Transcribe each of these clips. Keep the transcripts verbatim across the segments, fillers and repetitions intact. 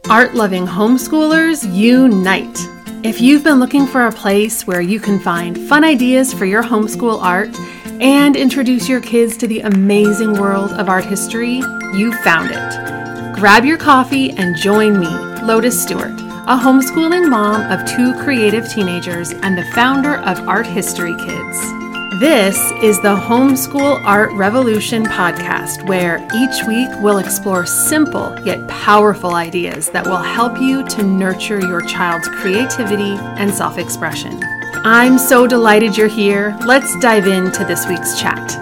Art-loving homeschoolers, unite! If you've been looking for a place where you can find fun ideas for your homeschool art and introduce your kids to the amazing world of art history, you found it. Grab your coffee and join me, Lotus Stewart, a homeschooling mom of two creative teenagers and the founder of Art History Kids. This is the Homeschool Art Revolution podcast, where each week we'll explore simple yet powerful ideas that will help you to nurture your child's creativity and self-expression. I'm so delighted you're here. Let's dive into this week's chat.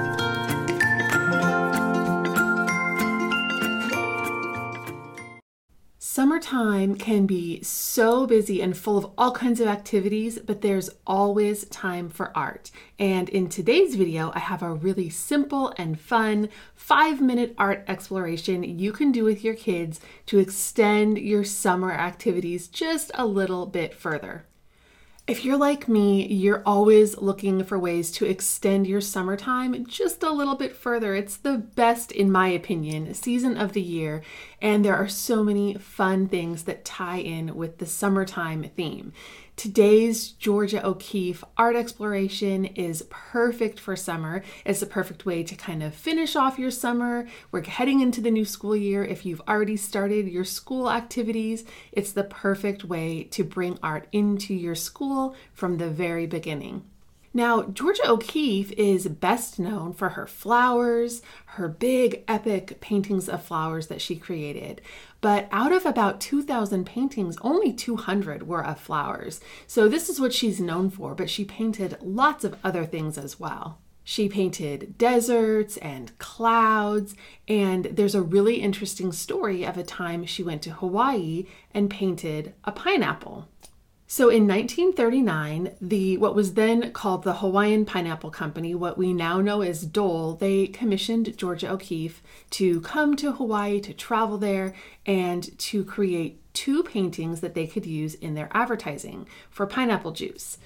Summertime can be so busy and full of all kinds of activities, but there's always time for art. And in today's video, I have a really simple and fun five-minute art exploration you can do with your kids to extend your summer activities just a little bit further. If you're like me, you're always looking for ways to extend your summertime just a little bit further. It's the best, in my opinion, season of the year, and there are so many fun things that tie in with the summertime theme. Today's Georgia O'Keeffe art exploration is perfect for summer. It's a perfect way to kind of finish off your summer. We're heading into the new school year. If you've already started your school activities, it's the perfect way to bring art into your school from the very beginning. Now, Georgia O'Keeffe is best known for her flowers, her big epic paintings of flowers that she created. But out of about two thousand paintings, only two hundred were of flowers. So this is what she's known for, but she painted lots of other things as well. She painted deserts and clouds, and there's a really interesting story of a time she went to Hawaii and painted a pineapple. So in nineteen thirty-nine, the what was then called the Hawaiian Pineapple Company, what we now know as Dole, they commissioned Georgia O'Keeffe to come to Hawaii, to travel there, and to create two paintings that they could use in their advertising for pineapple juice.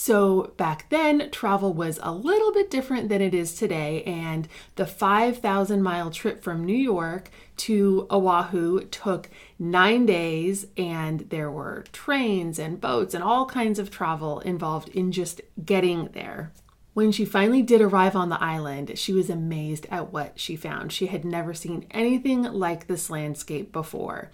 So back then, travel was a little bit different than it is today, and the five thousand mile trip from New York to Oahu took nine days, and there were trains and boats and all kinds of travel involved in just getting there. When she finally did arrive on the island, she was amazed at what she found. She had never seen anything like this landscape before.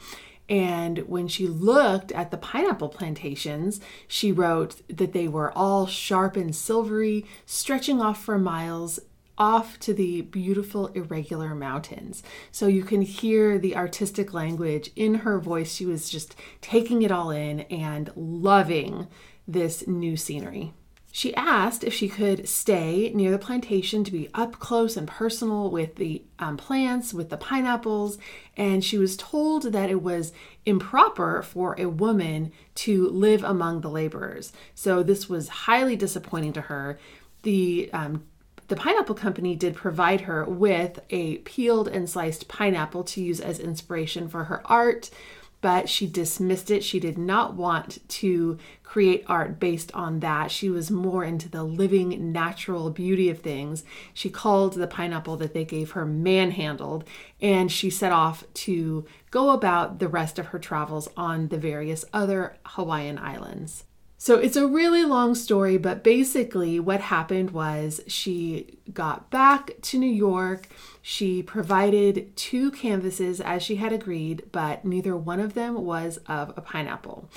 And when she looked at the pineapple plantations, she wrote that they were all sharp and silvery, stretching off for miles off to the beautiful irregular mountains. So you can hear the artistic language in her voice. She was just taking it all in and loving this new scenery. She asked if she could stay near the plantation to be up close and personal with the um, plants, with the pineapples, and she was told that it was improper for a woman to live among the laborers. So this was highly disappointing to her. The um, The pineapple company did provide her with a peeled and sliced pineapple to use as inspiration for her art, but she dismissed it. She did not want to create art based on that. She was more into the living, natural beauty of things. She called the pineapple that they gave her manhandled, and she set off to go about the rest of her travels on the various other Hawaiian islands. So it's a really long story, but basically what happened was she got back to New York. She provided two canvases as she had agreed, but neither one of them was of a pineapple.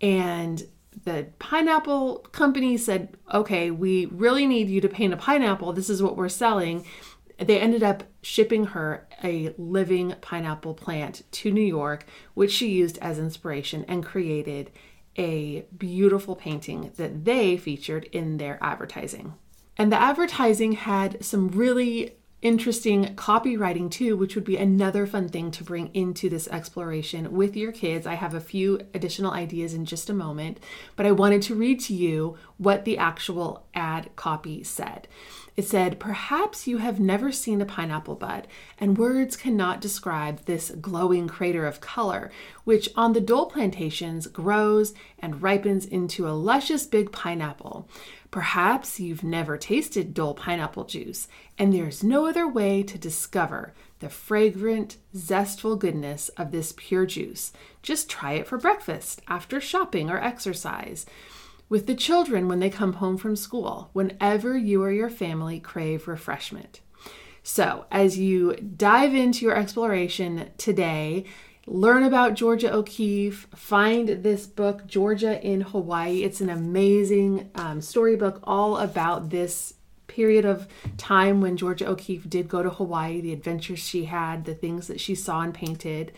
And the pineapple company said, okay, we really need you to paint a pineapple. This is what we're selling. They ended up shipping her a living pineapple plant to New York, which she used as inspiration and created a beautiful painting that they featured in their advertising. And the advertising had some really interesting copywriting too, which would be another fun thing to bring into this exploration with your kids. I have a few additional ideas in just a moment, but I wanted to read to you what the actual ad copy said. It said, "Perhaps you have never seen a pineapple bud, and words cannot describe this glowing crater of color, which on the Dole plantations grows and ripens into a luscious big pineapple. Perhaps you've never tasted Dole pineapple juice, and there's no other way to discover the fragrant, zestful goodness of this pure juice. Just try it for breakfast, after shopping or exercise, with the children when they come home from school, whenever you or your family crave refreshment." So, as you dive into your exploration today, learn about Georgia O'Keeffe, find this book, Georgia in Hawaii. It's an amazing um, storybook all about this period of time when Georgia O'Keeffe did go to Hawaii, the adventures she had, the things that she saw and painted.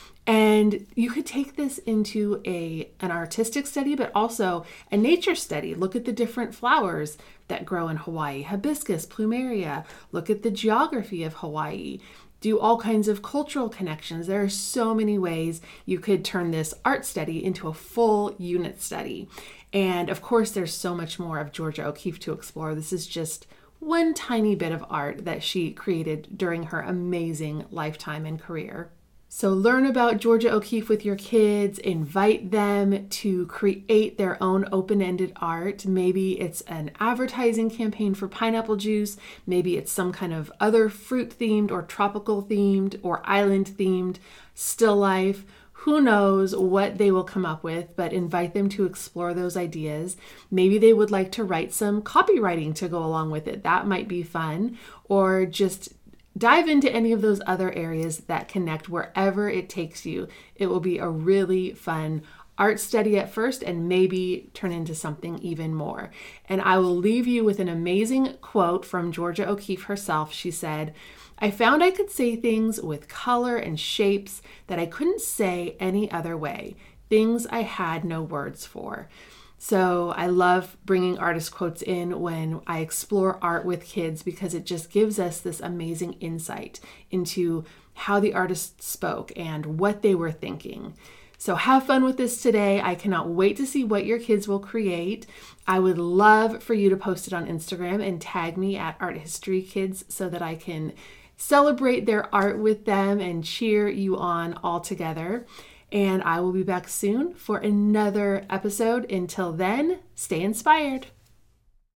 And you could take this into a an artistic study, but also a nature study. Look at the different flowers that grow in Hawaii, hibiscus, plumeria. Look at the geography of Hawaii. Do all kinds of cultural connections. There are so many ways you could turn this art study into a full unit study. And of course, there's so much more of Georgia O'Keeffe to explore. This is just one tiny bit of art that she created during her amazing lifetime and career. So learn about Georgia O'Keeffe with your kids, invite them to create their own open-ended art. Maybe it's an advertising campaign for pineapple juice. Maybe it's some kind of other fruit-themed or tropical-themed or island-themed still life. Who knows what they will come up with, but invite them to explore those ideas. Maybe they would like to write some copywriting to go along with it. That might be fun. Or just dive into any of those other areas that connect wherever it takes you. It will be a really fun art study at first and maybe turn into something even more. And I will leave you with an amazing quote from Georgia O'Keeffe herself. She said, "I found I could say things with color and shapes that I couldn't say any other way, things I had no words for." So I love bringing artist quotes in when I explore art with kids because it just gives us this amazing insight into how the artist spoke and what they were thinking. So have fun with this today. I cannot wait to see what your kids will create. I would love for you to post it on Instagram and tag me at Art History Kids so that I can celebrate their art with them and cheer you on all together. And I will be back soon for another episode. Until then, stay inspired.